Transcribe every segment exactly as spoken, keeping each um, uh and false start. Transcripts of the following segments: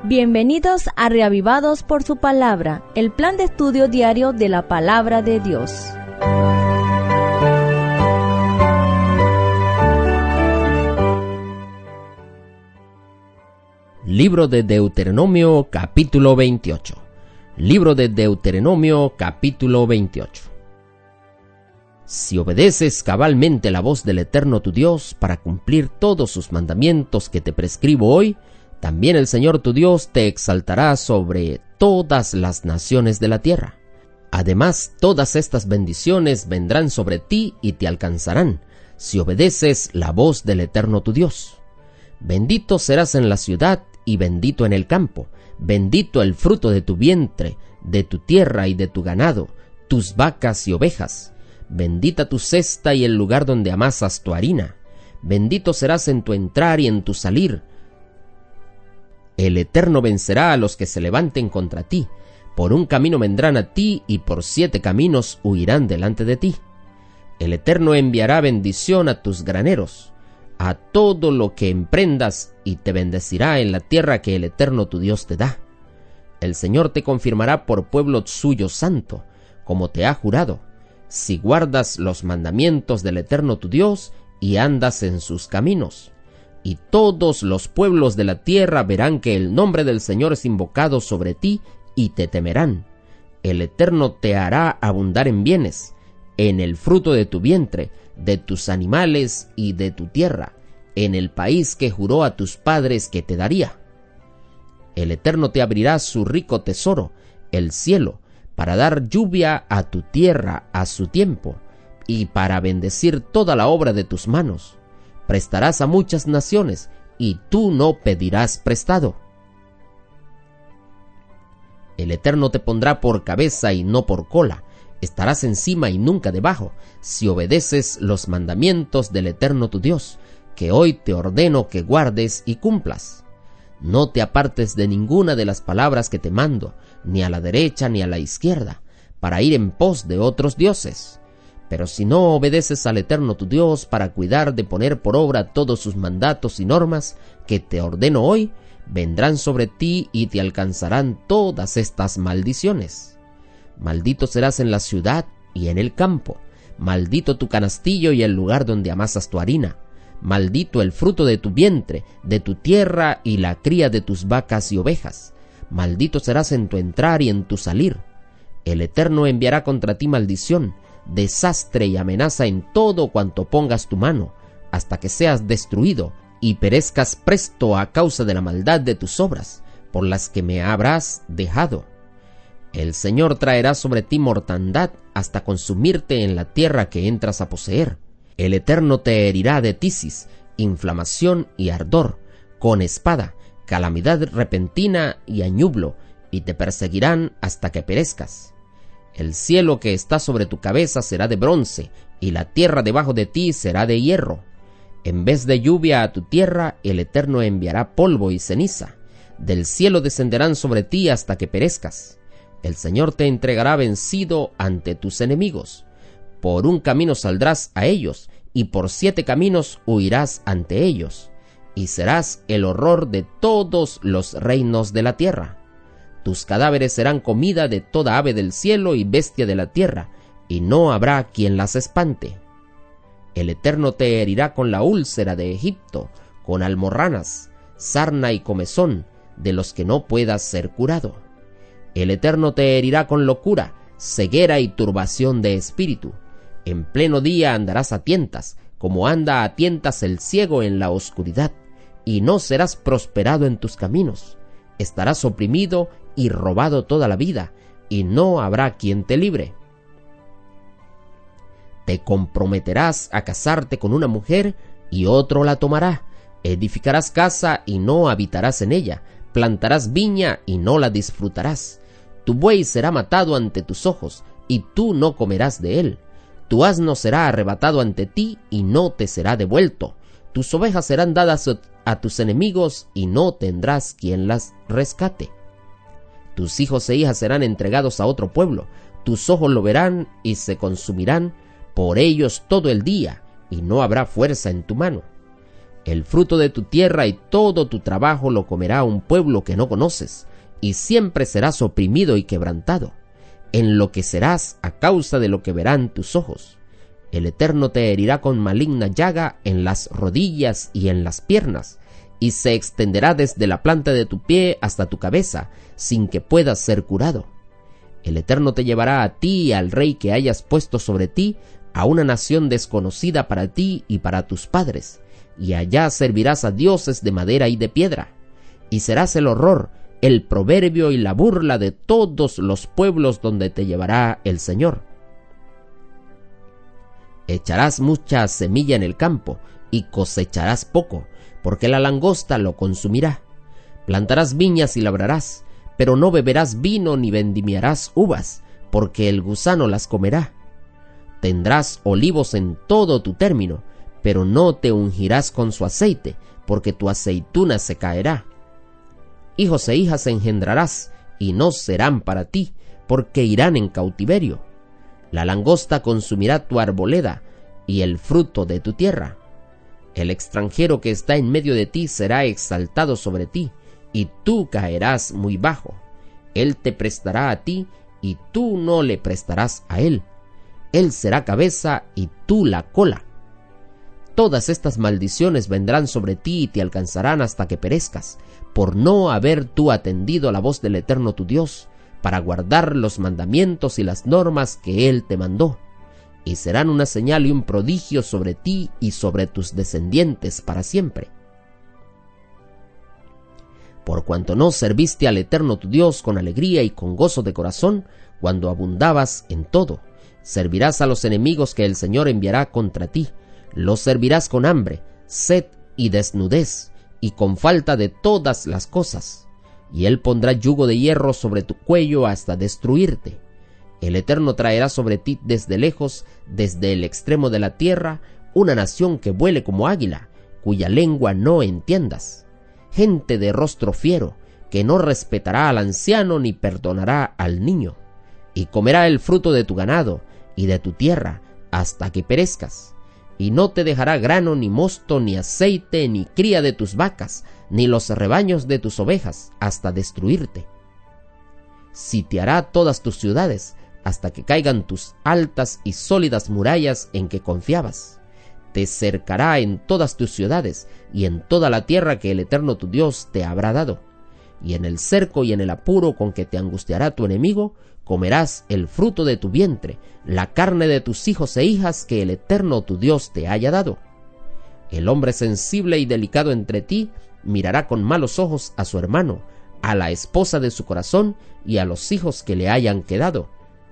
Bienvenidos a Reavivados por su Palabra, el plan de estudio diario de la Palabra de Dios. Libro de Deuteronomio, capítulo veintiocho. Libro de Deuteronomio, capítulo veintiocho. Si obedeces cabalmente la voz del Eterno tu Dios para cumplir todos sus mandamientos que te prescribo hoy, también el Señor tu Dios te exaltará sobre todas las naciones de la tierra. Además, todas estas bendiciones vendrán sobre ti y te alcanzarán, si obedeces la voz del Eterno tu Dios. Bendito serás en la ciudad y bendito en el campo, bendito el fruto de tu vientre, de tu tierra y de tu ganado, tus vacas y ovejas. Bendita tu cesta y el lugar donde amasas tu harina. Bendito serás en tu entrar y en tu salir. El Eterno vencerá a los que se levanten contra ti. Por un camino vendrán a ti y por siete caminos huirán delante de ti. El Eterno enviará bendición a tus graneros, a todo lo que emprendas, y te bendecirá en la tierra que el Eterno tu Dios te da. El Señor te confirmará por pueblo suyo santo, como te ha jurado, si guardas los mandamientos del Eterno tu Dios y andas en sus caminos. Y todos los pueblos de la tierra verán que el nombre del Señor es invocado sobre ti y te temerán. El Eterno te hará abundar en bienes, en el fruto de tu vientre, de tus animales y de tu tierra, en el país que juró a tus padres que te daría. El Eterno te abrirá su rico tesoro, el cielo, para dar lluvia a tu tierra a su tiempo, y para bendecir toda la obra de tus manos. Prestarás a muchas naciones, y tú no pedirás prestado. El Eterno te pondrá por cabeza y no por cola. Estarás encima y nunca debajo, si obedeces los mandamientos del Eterno tu Dios, que hoy te ordeno que guardes y cumplas. No te apartes de ninguna de las palabras que te mando, ni a la derecha ni a la izquierda, para ir en pos de otros dioses. Pero si no obedeces al Eterno tu Dios para cuidar de poner por obra todos sus mandatos y normas que te ordeno hoy, vendrán sobre ti y te alcanzarán todas estas maldiciones. Maldito serás en la ciudad y en el campo, maldito tu canastillo y el lugar donde amasas tu harina, maldito el fruto de tu vientre, de tu tierra y la cría de tus vacas y ovejas, maldito serás en tu entrar y en tu salir. El Eterno enviará contra ti maldición, desastre y amenaza en todo cuanto pongas tu mano, hasta que seas destruido y perezcas presto a causa de la maldad de tus obras, por las que me habrás dejado. El Señor traerá sobre ti mortandad hasta consumirte en la tierra que entras a poseer. El Eterno te herirá de tisis, inflamación y ardor, con espada, calamidad repentina y añublo, y te perseguirán hasta que perezcas. El cielo que está sobre tu cabeza será de bronce, y la tierra debajo de ti será de hierro. En vez de lluvia a tu tierra, el Eterno enviará polvo y ceniza. Del cielo descenderán sobre ti hasta que perezcas. El Señor te entregará vencido ante tus enemigos. Por un camino saldrás a ellos, y por siete caminos huirás ante ellos, y serás el horror de todos los reinos de la tierra. Tus cadáveres serán comida de toda ave del cielo y bestia de la tierra, y no habrá quien las espante. El Eterno te herirá con la úlcera de Egipto, con almorranas, sarna y comezón, de los que no puedas ser curado. El Eterno te herirá con locura, ceguera y turbación de espíritu. En pleno día andarás a tientas, como anda a tientas el ciego en la oscuridad, y no serás prosperado en tus caminos. Estarás oprimido y robado toda la vida, y no habrá quien te libre. Te comprometerás a casarte con una mujer, y otro la tomará. Edificarás casa y no habitarás en ella. Plantarás viña y no la disfrutarás. Tu buey será matado ante tus ojos, y tú no comerás de él. Tu asno será arrebatado ante ti, y no te será devuelto. Tus ovejas serán dadas a tus enemigos, y no tendrás quien las rescate. Tus hijos e hijas serán entregados a otro pueblo. Tus ojos lo verán y se consumirán por ellos todo el día, y no habrá fuerza en tu mano. El fruto de tu tierra y todo tu trabajo lo comerá un pueblo que no conoces, y siempre serás oprimido y quebrantado. Enloquecerás a causa de lo que verán tus ojos. El Eterno te herirá con maligna llaga en las rodillas y en las piernas, y se extenderá desde la planta de tu pie hasta tu cabeza, sin que puedas ser curado. El Eterno te llevará a ti y al rey que hayas puesto sobre ti, a una nación desconocida para ti y para tus padres, y allá servirás a dioses de madera y de piedra, y serás el horror, el proverbio y la burla de todos los pueblos donde te llevará el Señor. Echarás mucha semilla en el campo, y cosecharás poco, porque la langosta lo consumirá. Plantarás viñas y labrarás, pero no beberás vino ni vendimiarás uvas, porque el gusano las comerá. Tendrás olivos en todo tu término, pero no te ungirás con su aceite, porque tu aceituna se caerá. Hijos e hijas engendrarás, y no serán para ti, porque irán en cautiverio. La langosta consumirá tu arboleda y el fruto de tu tierra. El extranjero que está en medio de ti será exaltado sobre ti, y tú caerás muy bajo. Él te prestará a ti, y tú no le prestarás a él. Él será cabeza, y tú la cola. Todas estas maldiciones vendrán sobre ti y te alcanzarán hasta que perezcas, por no haber tú atendido a la voz del Eterno tu Dios, para guardar los mandamientos y las normas que Él te mandó. Y serán una señal y un prodigio sobre ti y sobre tus descendientes para siempre. Por cuanto no serviste al Eterno tu Dios con alegría y con gozo de corazón, cuando abundabas en todo, servirás a los enemigos que el Señor enviará contra ti. Los servirás con hambre, sed y desnudez, y con falta de todas las cosas. Y Él pondrá yugo de hierro sobre tu cuello hasta destruirte. El Eterno traerá sobre ti desde lejos, desde el extremo de la tierra, una nación que vuele como águila, cuya lengua no entiendas. Gente de rostro fiero, que no respetará al anciano ni perdonará al niño. Y comerá el fruto de tu ganado y de tu tierra hasta que perezcas. Y no te dejará grano, ni mosto, ni aceite, ni cría de tus vacas, ni los rebaños de tus ovejas, hasta destruirte. Sitiará todas tus ciudades, hasta que caigan tus altas y sólidas murallas en que confiabas. Te cercará en todas tus ciudades, y en toda la tierra que el Eterno tu Dios te habrá dado. Y en el cerco y en el apuro con que te angustiará tu enemigo, comerás el fruto de tu vientre, la carne de tus hijos e hijas que el Eterno tu Dios te haya dado. El hombre sensible y delicado entre ti mirará con malos ojos a su hermano, a la esposa de su corazón y a los hijos que le hayan quedado,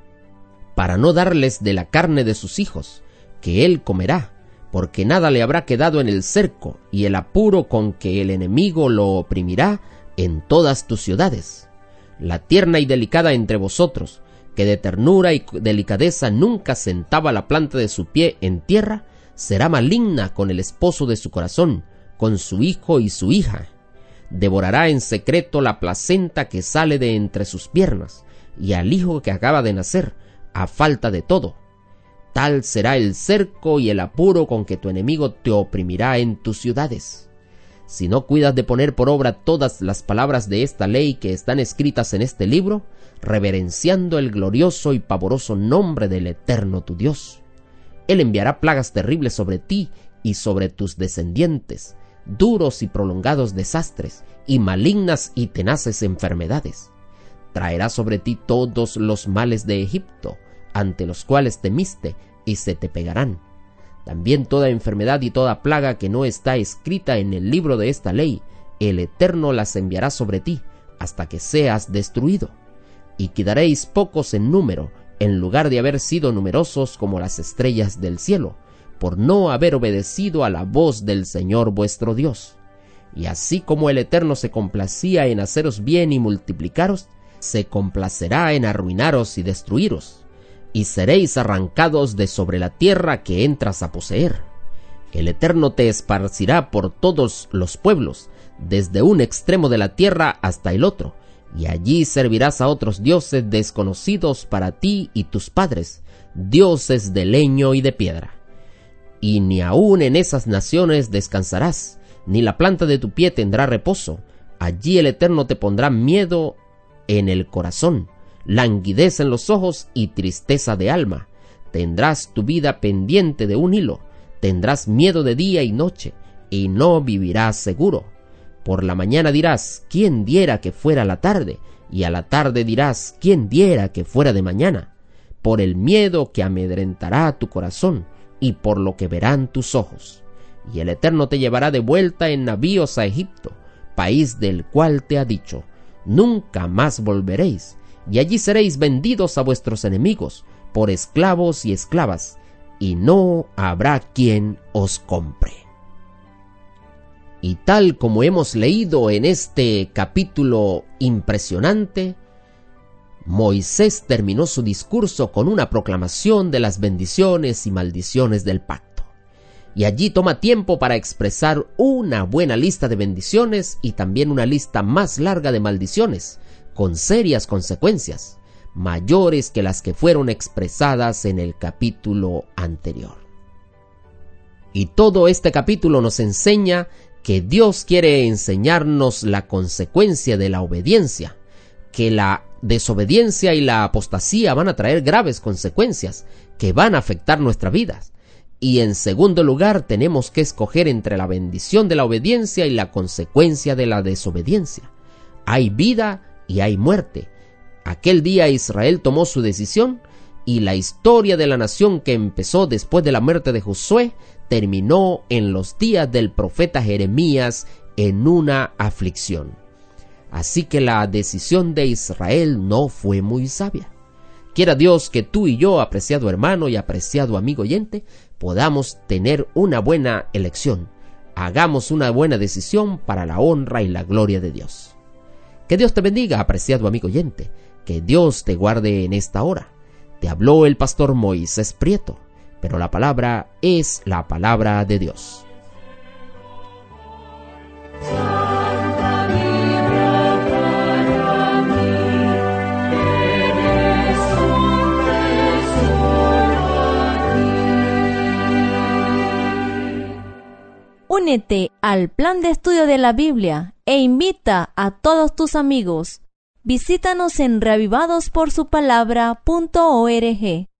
para no darles de la carne de sus hijos, que él comerá, porque nada le habrá quedado en el cerco y el apuro con que el enemigo lo oprimirá en todas tus ciudades. La tierna y delicada entre vosotros, que de ternura y delicadeza nunca sentaba la planta de su pie en tierra, será maligna con el esposo de su corazón, con su hijo y su hija. Devorará en secreto la placenta que sale de entre sus piernas, y al hijo que acaba de nacer, a falta de todo. Tal será el cerco y el apuro con que tu enemigo te oprimirá en tus ciudades. Si no cuidas de poner por obra todas las palabras de esta ley que están escritas en este libro, reverenciando el glorioso y pavoroso nombre del Eterno tu Dios, Él enviará plagas terribles sobre ti y sobre tus descendientes, duros y prolongados desastres, y malignas y tenaces enfermedades. Traerá sobre ti todos los males de Egipto, ante los cuales temiste, y se te pegarán. También toda enfermedad y toda plaga que no está escrita en el libro de esta ley, el Eterno las enviará sobre ti, hasta que seas destruido. Y quedaréis pocos en número, en lugar de haber sido numerosos como las estrellas del cielo, por no haber obedecido a la voz del Señor vuestro Dios. Y así como el Eterno se complacía en haceros bien y multiplicaros, se complacerá en arruinaros y destruiros, y seréis arrancados de sobre la tierra que entras a poseer. El Eterno te esparcirá por todos los pueblos, desde un extremo de la tierra hasta el otro, y allí servirás a otros dioses desconocidos para ti y tus padres, dioses de leño y de piedra. y ni aun en esas naciones descansarás, ni la planta de tu pie tendrá reposo. Allí el Eterno te pondrá miedo en el corazón, languidez en los ojos y tristeza de alma. Tendrás tu vida pendiente de un hilo, tendrás miedo de día y noche, y no vivirás seguro. Por la mañana dirás, ¿quién diera que fuera la tarde? Y a la tarde dirás, ¿quién diera que fuera de mañana? Por el miedo que amedrentará tu corazón, y por lo que verán tus ojos. Y el Eterno te llevará de vuelta en navíos a Egipto, país del cual te ha dicho, nunca más volveréis, y allí seréis vendidos a vuestros enemigos, por esclavos y esclavas, y no habrá quien os compre. Y tal como hemos leído en este capítulo impresionante, Moisés terminó su discurso con una proclamación de las bendiciones y maldiciones del pacto. Y allí toma tiempo para expresar una buena lista de bendiciones y también una lista más larga de maldiciones, con serias consecuencias, mayores que las que fueron expresadas en el capítulo anterior. Y todo este capítulo nos enseña que Dios quiere enseñarnos la consecuencia de la obediencia, que la desobediencia y la apostasía van a traer graves consecuencias que van a afectar nuestras vidas. Y en segundo lugar, tenemos que escoger entre la bendición de la obediencia y la consecuencia de la desobediencia. Hay vida y hay muerte. Aquel día Israel tomó su decisión y la historia de la nación que empezó después de la muerte de Josué terminó en los días del profeta Jeremías en una aflicción. Así que la decisión de Israel no fue muy sabia. Quiera Dios que tú y yo, apreciado hermano y apreciado amigo oyente, podamos tener una buena elección. Hagamos una buena decisión para la honra y la gloria de Dios. Que Dios te bendiga, apreciado amigo oyente. Que Dios te guarde en esta hora. Te habló el pastor Moisés Prieto, pero la palabra es la palabra de Dios. Únete al plan de estudio de la Biblia e invita a todos tus amigos. Visítanos en reavivados por su palabra punto org.